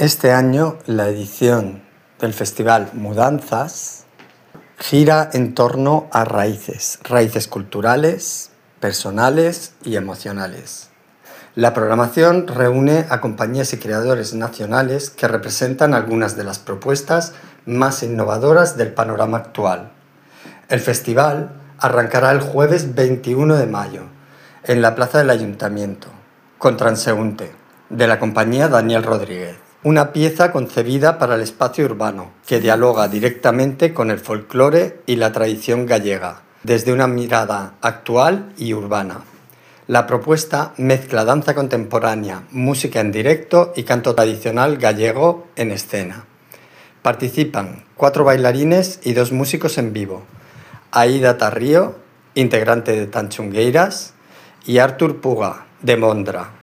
Este año la edición del Festival Mudanzas gira en torno a raíces culturales, personales y emocionales. La programación reúne a compañías y creadores nacionales que representan algunas de las propuestas más innovadoras del panorama actual. El festival arrancará el jueves 21 de mayo en la Plaza del Ayuntamiento, con Transeúnte, de la compañía Daniel Rodríguez. Una pieza concebida para el espacio urbano, que dialoga directamente con el folclore y la tradición gallega, desde una mirada actual y urbana. La propuesta mezcla danza contemporánea, música en directo y canto tradicional gallego en escena. Participan 4 bailarines y 2 músicos en vivo: Aida Tarrío, integrante de Tanchungueiras, y Artur Puga, de Mondra.